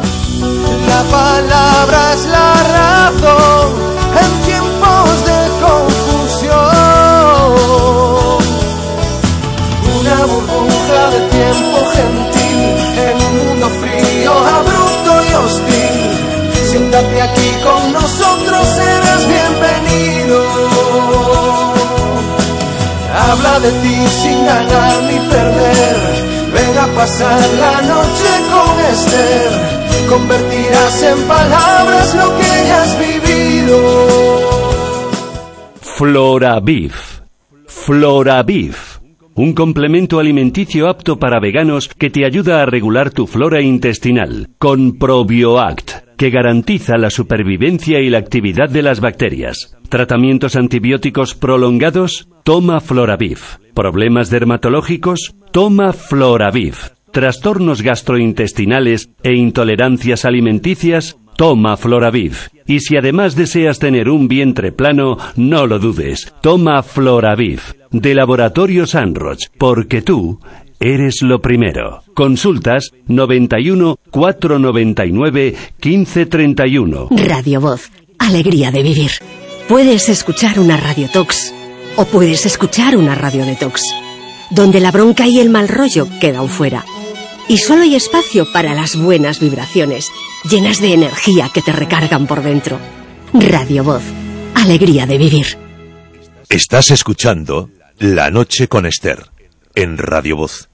La palabra es la razón en tiempos de confusión. Una burbuja de tiempo gentil en un mundo frío, abrupto y hostil. Siéntate aquí con nosotros, serás bienvenido. Habla de ti sin ganar ni perder. Ven a pasar la noche con Esther. Convertirás en palabras lo que hayas vivido. Floraviv. Floraviv. un complemento alimenticio apto para veganos que te ayuda a regular tu flora intestinal, con ProbioAct, que garantiza la supervivencia y la actividad de las bacterias. ¿Tratamientos antibióticos prolongados? Toma Floraviv. ¿Problemas dermatológicos? Toma Floraviv. ¿Trastornos gastrointestinales e intolerancias alimenticias? Toma Floraviv. Y si además deseas tener un vientre plano, no lo dudes. Toma Floraviv. De Laboratorio Sanroch, porque tú eres lo primero. Consultas noventa y uno, cuatrocientos noventa y nueve, quince treinta y uno. Radio Voz. Alegría de vivir. Puedes escuchar una radiotox o puedes escuchar una radiodetox, donde la bronca y el mal rollo quedan fuera. Y solo hay espacio para las buenas vibraciones, llenas de energía que te recargan por dentro. Radio Voz. Alegría de vivir. Estás escuchando La Noche con Esther en Radio Voz.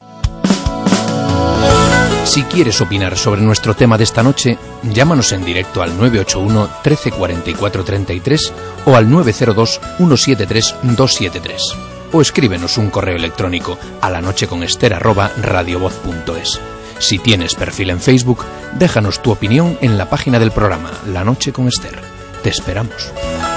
Si quieres opinar sobre nuestro tema de esta noche, llámanos en directo al nueve ocho uno, trece cuarenta y cuatro treinta y tres o al nueve cero dos, uno siete tres, dos siete tres. O escríbenos un correo electrónico a lanocheconester arroba radiovoz punto es. Si tienes perfil en Facebook, déjanos tu opinión en la página del programa La Noche con Esther. Te esperamos.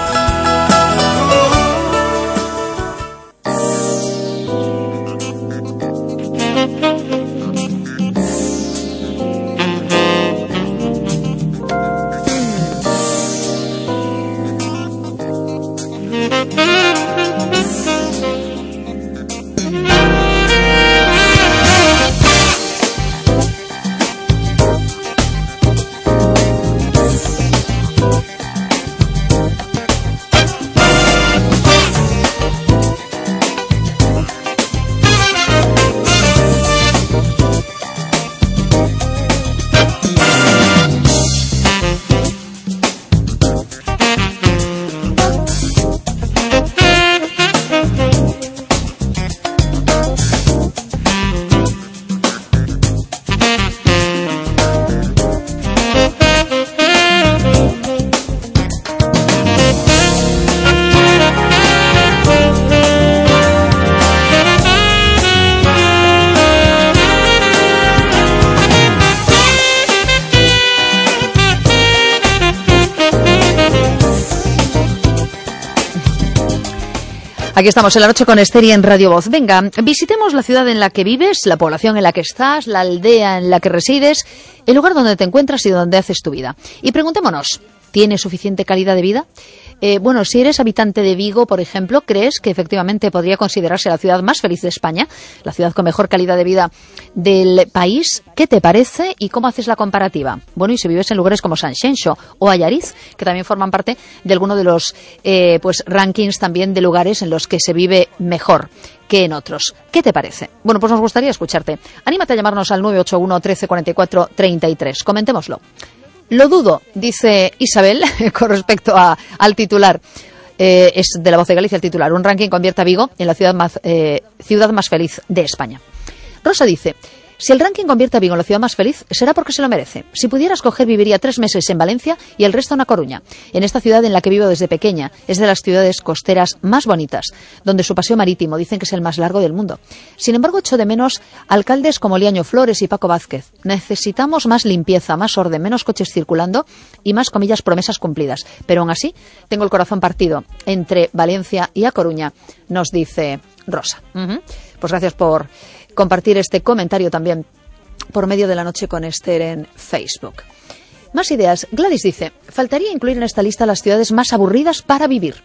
Aquí estamos en La Noche con Esther y en Radio Voz. Venga, visitemos la ciudad en la que vives, la población en la que estás, la aldea en la que resides, el lugar donde te encuentras y donde haces tu vida. Y preguntémonos, ¿tienes suficiente calidad de vida? Eh, bueno, si eres habitante de Vigo, por ejemplo, ¿crees que efectivamente podría considerarse la ciudad más feliz de España? La ciudad con mejor calidad de vida del país. ¿Qué te parece y cómo haces la comparativa? Bueno, y si vives en lugares como Sanxenxo o Allariz, que también forman parte de alguno de los eh, pues rankings también de lugares en los que se vive mejor que en otros. ¿Qué te parece? Bueno, pues nos gustaría escucharte. Anímate a llamarnos al nueve ocho uno, trece cuarenta y cuatro, treinta y tres. Comentémoslo. Lo dudo, dice Isabel, con respecto a, al titular. Eh, es de La Voz de Galicia el titular. Un ranking convierte a Vigo en la ciudad más, eh, ciudad más feliz de España. Rosa dice, si el ranking convierte a Vigo en la ciudad más feliz, será porque se lo merece. Si pudiera escoger, viviría tres meses en Valencia y el resto en A Coruña. En esta ciudad en la que vivo desde pequeña, es de las ciudades costeras más bonitas, donde su paseo marítimo dicen que es el más largo del mundo. Sin embargo, echo de menos alcaldes como Liaño Flores y Paco Vázquez. Necesitamos más limpieza, más orden, menos coches circulando y más, comillas, promesas cumplidas. Pero aún así, tengo el corazón partido entre Valencia y A Coruña, nos dice Rosa. Uh-huh. Pues gracias por compartir este comentario también por medio de La Noche con Esther en Facebook. Más ideas. Gladys dice, faltaría incluir en esta lista las ciudades más aburridas para vivir.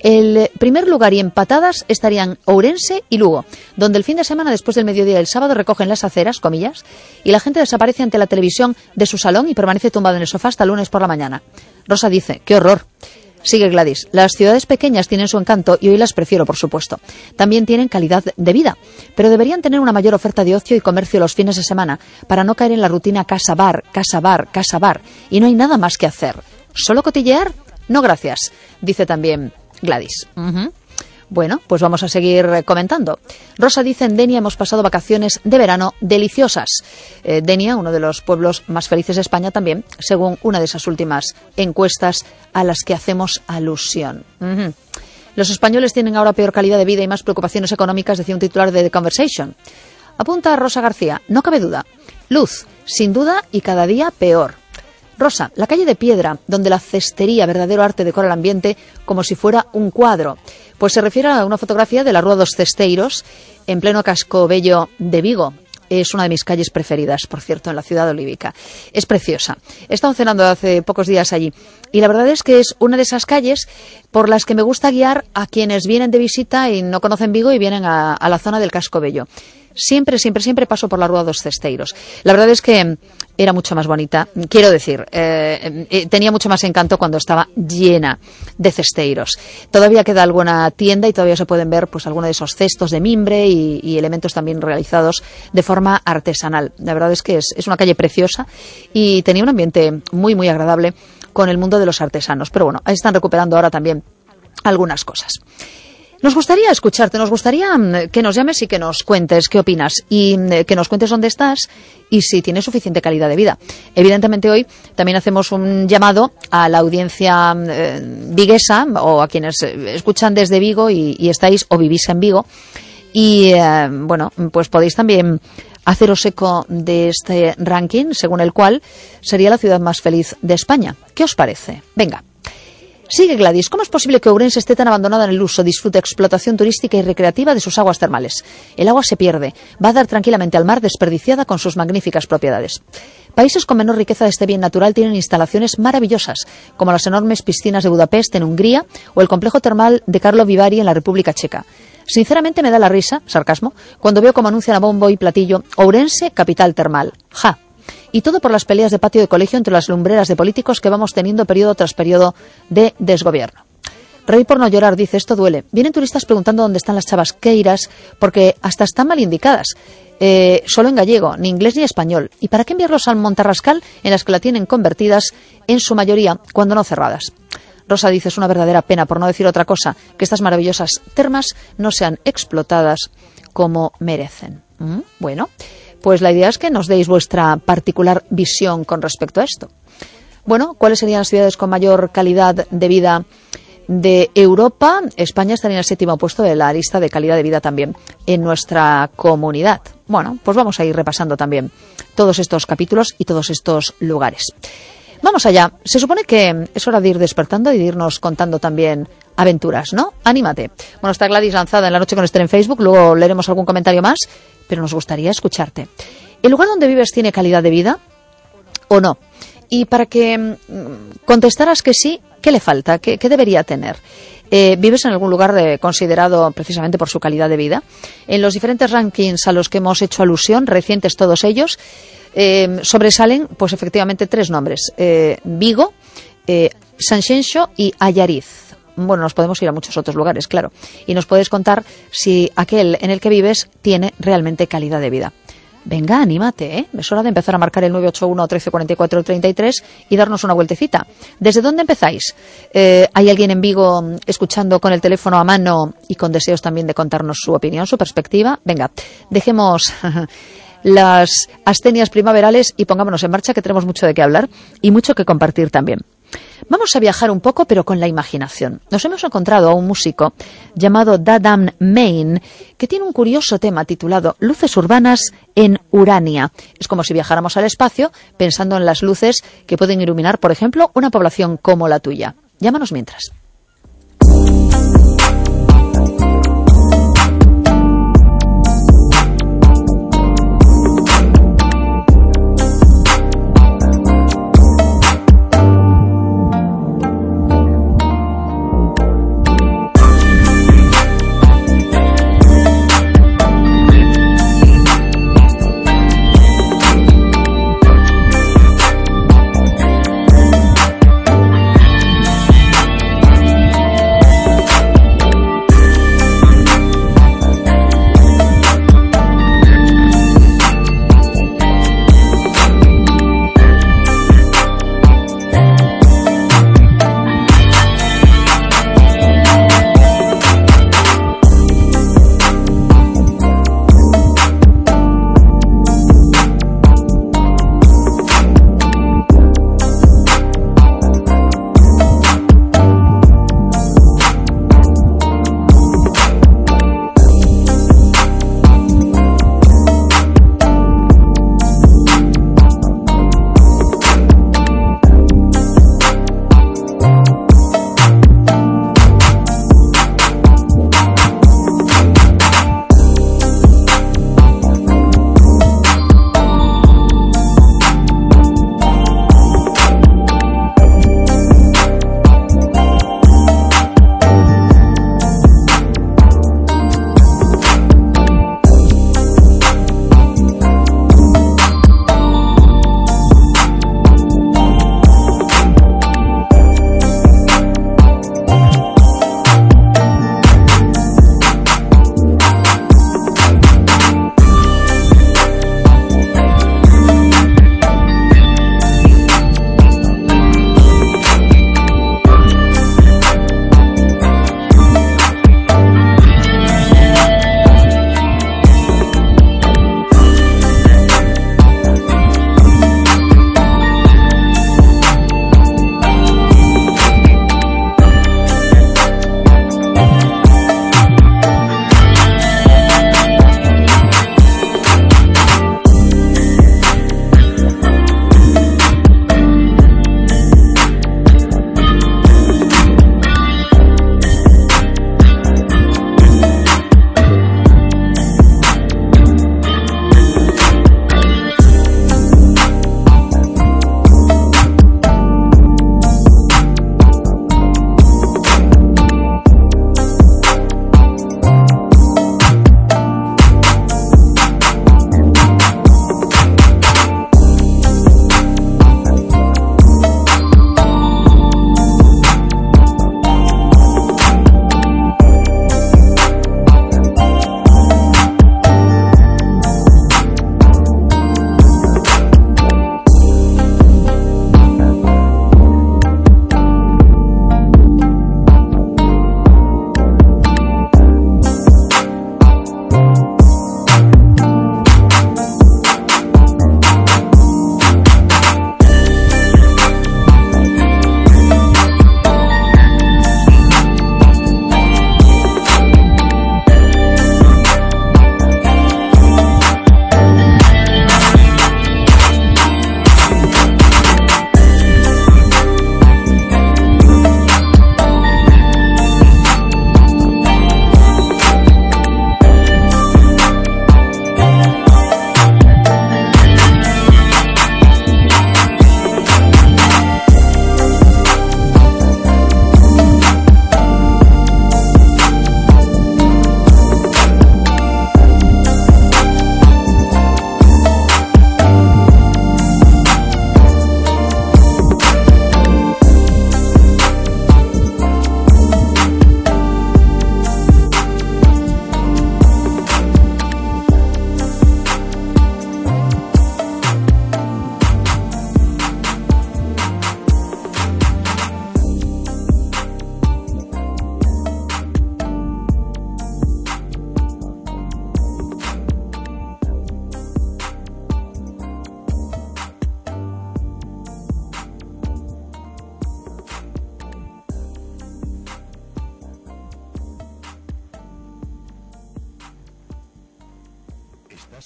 El primer lugar y empatadas estarían Ourense y Lugo, donde el fin de semana después del mediodía del sábado recogen las aceras, comillas, y la gente desaparece ante la televisión de su salón y permanece tumbado en el sofá hasta el lunes por la mañana. Rosa dice, qué horror. Sigue Gladys, las ciudades pequeñas tienen su encanto y hoy las prefiero, por supuesto. También tienen calidad de vida, pero deberían tener una mayor oferta de ocio y comercio los fines de semana para no caer en la rutina casa-bar, casa-bar, casa-bar. Y no hay nada más que hacer. ¿Solo cotillear? No, gracias, dice también Gladys. Uh-huh. Bueno, pues vamos a seguir comentando. Rosa dice, en Denia hemos pasado vacaciones de verano deliciosas. Eh, Denia, uno de los pueblos más felices de España también, según una de esas últimas encuestas a las que hacemos alusión. Uh-huh. Los españoles tienen ahora peor calidad de vida y más preocupaciones económicas, decía un titular de The Conversation. Apunta Rosa García, no cabe duda. Luz, sin duda y cada día peor. Rosa, la calle de piedra, donde la cestería, verdadero arte, decora el ambiente como si fuera un cuadro. Pues se refiere a una fotografía de la Rúa dos Cesteiros, en pleno casco bello de Vigo. Es una de mis calles preferidas, por cierto, en la ciudad olívica. Es preciosa. He estado cenando hace pocos días allí y la verdad es que es una de esas calles por las que me gusta guiar a quienes vienen de visita y no conocen Vigo y vienen a, a la zona del casco bello. Siempre, siempre, siempre paso por la Rúa dos Cesteiros. La verdad es que era mucho más bonita. Quiero decir, eh, eh, tenía mucho más encanto cuando estaba llena de cesteiros. Todavía queda alguna tienda y todavía se pueden ver pues algunos de esos cestos de mimbre y, y elementos también realizados de forma artesanal. La verdad es que es, es una calle preciosa y tenía un ambiente muy, muy agradable con el mundo de los artesanos. Pero bueno, ahí están recuperando ahora también algunas cosas. Nos gustaría escucharte, nos gustaría que nos llames y que nos cuentes qué opinas y que nos cuentes dónde estás y si tienes suficiente calidad de vida. Evidentemente hoy también hacemos un llamado a la audiencia eh, viguesa o a quienes escuchan desde Vigo y, y estáis o vivís en Vigo y eh, bueno, pues podéis también haceros eco de este ranking según el cual sería la ciudad más feliz de España. ¿Qué os parece? Venga. Sigue Gladys. ¿Cómo es posible que Ourense esté tan abandonada en el uso, disfrute, explotación turística y recreativa de sus aguas termales? El agua se pierde, va a dar tranquilamente al mar desperdiciada con sus magníficas propiedades. Países con menor riqueza de este bien natural tienen instalaciones maravillosas, como las enormes piscinas de Budapest en Hungría o el complejo termal de Karlovy Vary en la República Checa. Sinceramente me da la risa, sarcasmo, cuando veo cómo anuncian a bombo y platillo Ourense, capital termal. ¡Ja! Y todo por las peleas de patio de colegio entre las lumbreras de políticos que vamos teniendo periodo tras periodo de desgobierno. Reír por no llorar, dice, esto duele. Vienen turistas preguntando dónde están las chavas queiras, porque hasta están mal indicadas. Eh, solo en gallego, ni inglés ni español. ¿Y para qué enviarlos al Montarrascal, en las que la tienen convertidas, en su mayoría, cuando no cerradas? Rosa dice, es una verdadera pena, por no decir otra cosa, que estas maravillosas termas no sean explotadas como merecen. ¿Mm? Bueno... Pues la idea es que nos deis vuestra particular visión con respecto a esto. Bueno, ¿cuáles serían las ciudades con mayor calidad de vida de Europa? España estaría en el séptimo puesto de la lista de calidad de vida también en nuestra comunidad. Bueno, pues vamos a ir repasando también todos estos capítulos y todos estos lugares. Vamos allá. Se supone que es hora de ir despertando y de irnos contando también aventuras, ¿no? Anímate. Bueno, está Gladys lanzada en La Noche con Esther en Facebook, luego leeremos algún comentario más, pero nos gustaría escucharte. ¿El lugar donde vives tiene calidad de vida o no? Y para que mmm, contestaras que sí, ¿qué le falta? ¿Qué, qué debería tener? Eh, ¿Vives en algún lugar de, considerado precisamente por su calidad de vida? En los diferentes rankings a los que hemos hecho alusión, recientes todos ellos, eh, sobresalen pues efectivamente tres nombres. Eh, Vigo, eh, Sanxenxo y Allariz. Bueno, nos podemos ir a muchos otros lugares, claro. Y nos puedes contar si aquel en el que vives tiene realmente calidad de vida. Venga, anímate, ¿eh? Es hora de empezar a marcar el nueve ocho uno, trece, cuarenta y cuatro, treinta y tres y darnos una vueltecita. ¿Desde dónde empezáis? Eh, ¿Hay alguien en Vigo escuchando con el teléfono a mano y con deseos también de contarnos su opinión, su perspectiva? Venga, dejemos las astenias primaverales y pongámonos en marcha, que tenemos mucho de qué hablar y mucho que compartir también. Vamos a viajar un poco, pero con la imaginación. Nos hemos encontrado a un músico llamado Dadam Main, que tiene un curioso tema titulado Luces urbanas en Urania. Es como si viajáramos al espacio pensando en las luces que pueden iluminar, por ejemplo, una población como la tuya. Llámanos mientras.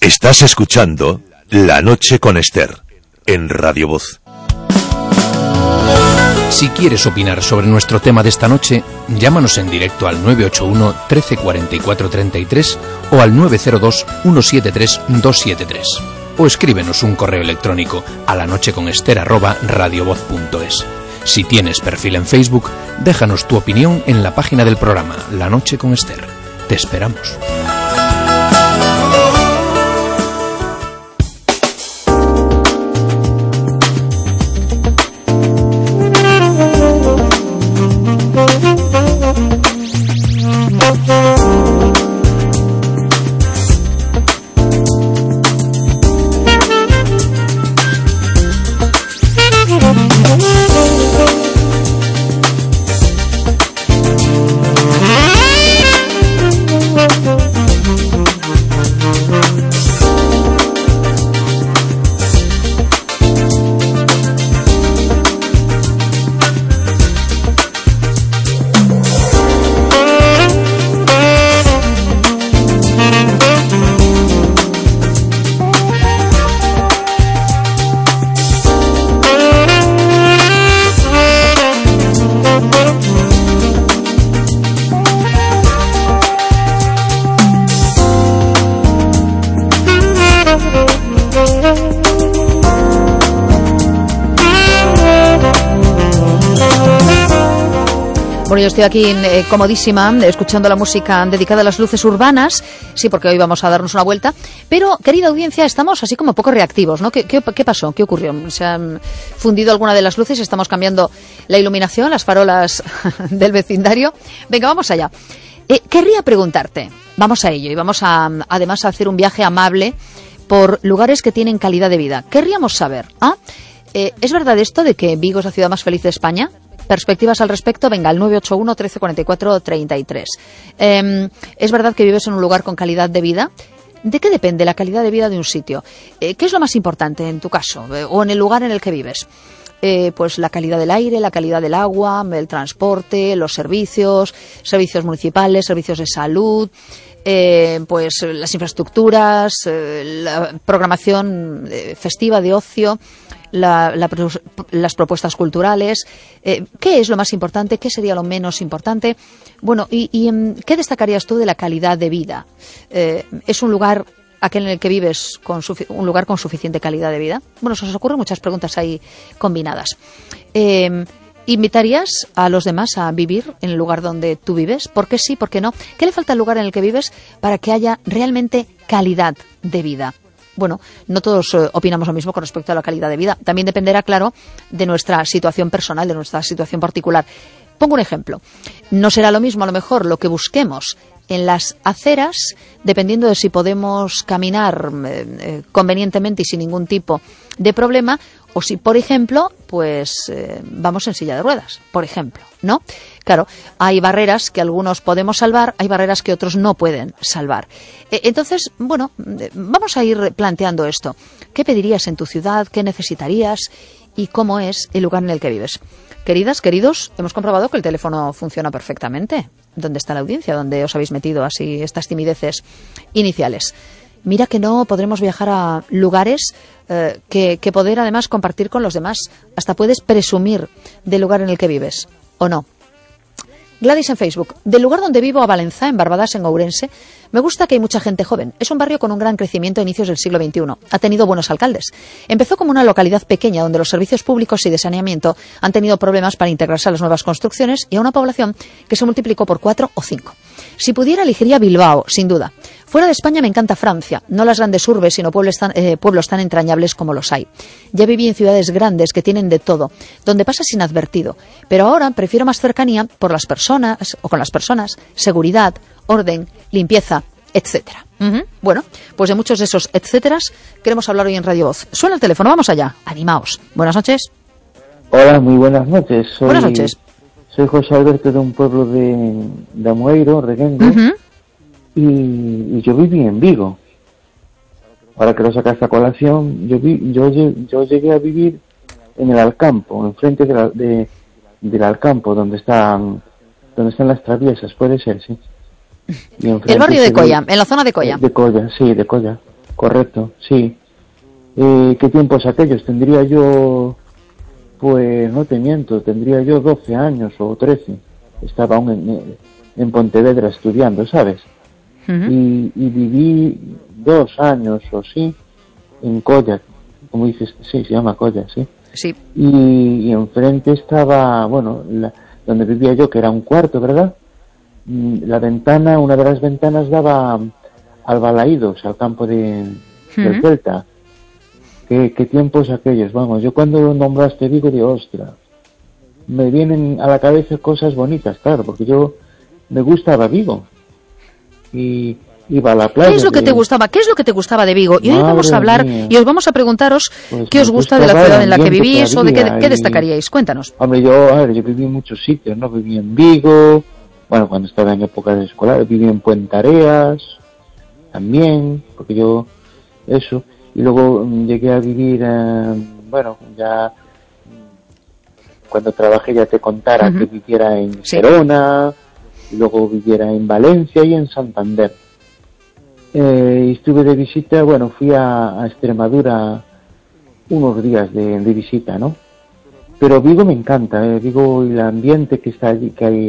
Estás escuchando La Noche con Esther, en Radio Voz. Si quieres opinar sobre nuestro tema de esta noche, llámanos en directo al nueve ocho uno, trece cuarenta y cuatro, treinta y tres o al nueve cero dos, uno siete tres, dos siete tres. O escríbenos un correo electrónico a lanocheconester arroba radiovoz punto es. Si tienes perfil en Facebook, déjanos tu opinión en la página del programa La Noche con Esther. Te esperamos. Bueno, yo estoy aquí eh, comodísima, escuchando la música dedicada a las luces urbanas, sí, porque hoy vamos a darnos una vuelta, pero, querida audiencia, estamos así como poco reactivos, ¿no? ¿Qué, qué, qué pasó? ¿Qué ocurrió? ¿Se han fundido alguna de las luces? ¿Estamos cambiando la iluminación, las farolas del vecindario? Venga, vamos allá. Eh, querría preguntarte, vamos a ello, y vamos a, además a hacer un viaje amable por lugares que tienen calidad de vida. Querríamos saber, ¿ah? Eh, ¿es verdad esto de que Vigo es la ciudad más feliz de España? Perspectivas al respecto, venga, al nueve ocho uno, trece cuarenta y cuatro, treinta y tres. Eh, ¿Es verdad que vives en un lugar con calidad de vida? ¿De qué depende la calidad de vida de un sitio? Eh, ¿Qué es lo más importante en tu caso eh, o en el lugar en el que vives? Eh, pues la calidad del aire, la calidad del agua, el transporte, los servicios, servicios municipales, servicios de salud, eh, pues las infraestructuras, eh, la programación eh, festiva de ocio, la, la, las propuestas culturales. Eh, ¿Qué es lo más importante? ¿Qué sería lo menos importante? Bueno, y, y ¿qué destacarías tú de la calidad de vida? Eh, ¿Es un lugar aquel en el que vives con un lugar con suficiente calidad de vida? Bueno, se os ocurren muchas preguntas ahí combinadas. Eh, ¿Invitarías a los demás a vivir en el lugar donde tú vives? ¿Por qué sí, por qué no? ¿Qué le falta al lugar en el que vives para que haya realmente calidad de vida? Bueno, no todos eh, opinamos lo mismo con respecto a la calidad de vida. También dependerá, claro, de nuestra situación personal, de nuestra situación particular. Pongo un ejemplo. No será lo mismo, a lo mejor, lo que busquemos en las aceras, dependiendo de si podemos caminar eh, eh, convenientemente y sin ningún tipo de problema, o si, por ejemplo, pues eh, vamos en silla de ruedas, por ejemplo, ¿no? Claro, hay barreras que algunos podemos salvar, hay barreras que otros no pueden salvar. Eh, entonces, bueno, eh, vamos a ir planteando esto. ¿Qué pedirías en tu ciudad? ¿Qué necesitarías? ¿Y cómo es el lugar en el que vives? Queridas, queridos, hemos comprobado que el teléfono funciona perfectamente. ¿Dónde está la audiencia? ¿Dónde os habéis metido así estas timideces iniciales? Mira que no podremos viajar a lugares eh, que, que poder además compartir con los demás. Hasta puedes presumir del lugar en el que vives, ¿o no? Gladys en Facebook. Del lugar donde vivo, a Valenzá, en Barbadas, en Ourense, me gusta que hay mucha gente joven. Es un barrio con un gran crecimiento a inicios del siglo veintiuno. Ha tenido buenos alcaldes. Empezó como una localidad pequeña donde los servicios públicos y de saneamiento han tenido problemas para integrarse a las nuevas construcciones y a una población que se multiplicó por cuatro o cinco. Si pudiera, elegiría Bilbao, sin duda. Fuera de España me encanta Francia, no las grandes urbes, sino pueblos tan, eh, pueblos tan entrañables como los hay. Ya viví en ciudades grandes que tienen de todo, donde pasas inadvertido, pero ahora prefiero más cercanía por las personas o con las personas, seguridad, orden, limpieza, etcétera. Uh-huh. Bueno, pues de muchos de esos etcéteras queremos hablar hoy en Radio Voz. Suena el teléfono, vamos allá, animaos. Buenas noches. Hola, muy buenas noches. Soy, buenas noches. Soy José Alberto de un pueblo de, de Amoeiro, Reguengo. Uh-huh. Y, y yo viví en Vigo. Ahora que lo sacaste a colación, yo, vi, yo, yo llegué a vivir en el Alcampo, enfrente de la, de, del Alcampo, donde están, donde están las traviesas, puede ser, sí. El barrio de Colla, en la zona de Colla. De Colla, sí, de Colla. Correcto, sí. Eh, ¿Qué tiempos aquellos? Tendría yo, pues no te miento, tendría yo doce años o trece. Estaba aún en, en Pontevedra estudiando, ¿sabes? Uh-huh. y, y viví dos años o sí en Colla, como dices, sí, se llama Colla, sí. Sí. Y, y enfrente estaba, bueno, la, donde vivía yo, que era un cuarto, ¿verdad? La ventana, una de las ventanas daba al Balaídos, al campo de, uh-huh. del Celta. ¿Qué, qué tiempos aquellos, vamos. Yo cuando nombraste Vigo digo, ostras, me vienen a la cabeza cosas bonitas, claro, porque yo me gustaba Vigo. Y iba a la playa. ¿Qué es lo que de... te gustaba? ¿Qué es lo que te gustaba de Vigo? Y hoy Madre vamos a hablar mía. y os vamos a preguntaros pues qué os gusta de la ciudad en la que vivís o de qué, qué y... destacaríais. Cuéntanos. Hombre, yo, a ver, yo viví en muchos sitios, ¿no? Viví en Vigo, bueno, cuando estaba en épocas escolares, viví en Puentareas, también, porque yo, eso, y luego mm, llegué a vivir, eh, bueno, ya, cuando trabajé ya te contara uh-huh. que viviera en sí. Gerona, y luego viviera en Valencia y en Santander. Eh, estuve de visita, bueno, fui a, a Extremadura unos días de, de visita, ¿no? Pero Vigo me encanta, eh, Vigo y el ambiente que está allí, que hay